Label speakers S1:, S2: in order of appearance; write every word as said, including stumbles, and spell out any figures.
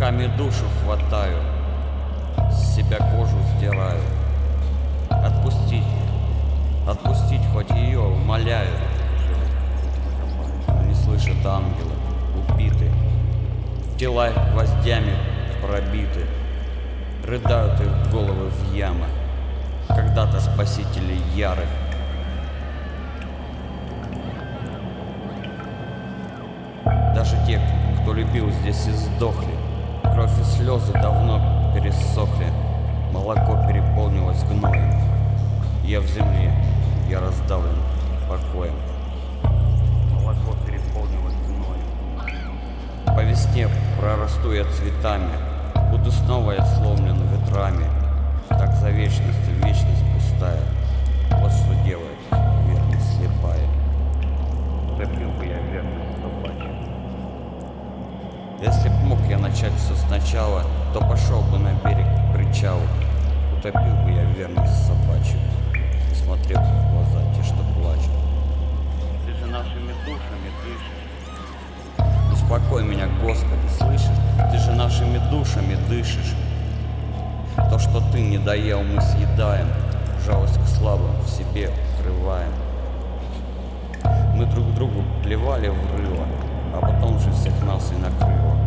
S1: Руками душу хватаю, с себя кожу сдираю. Отпустить, отпустить хоть ее, умоляю. Но не слышат ангелы, убиты, тела их гвоздями пробиты. Рыдают их головы в ямах, когда-то спасители ярых. Даже те, кто любил, здесь и сдохли. Кровь и слезы давно пересохли. Молоко переполнилось гноем. Я в земле, я раздавлен покоем. Молоко переполнилось гноем. По весне прорасту я цветами. Буду снова я сломлен ветрами. Так за вечностью вечность пустая. Вот что делает верность слепая. Утопил бы я верность собачью. Если б мог я начать все сначала, то пошел бы на берег к причалу. Утопил бы я верность собачью и смотрел бы в глаза те, что плачут. Ты же нашими душами дышишь. Успокой меня, Господи, слышишь? Ты же нашими душами дышишь. То, что ты не доел, мы съедаем. Жалость к слабым в себе укрываем. Мы друг другу плевали в рыло, а потом же всех нас и накрыло.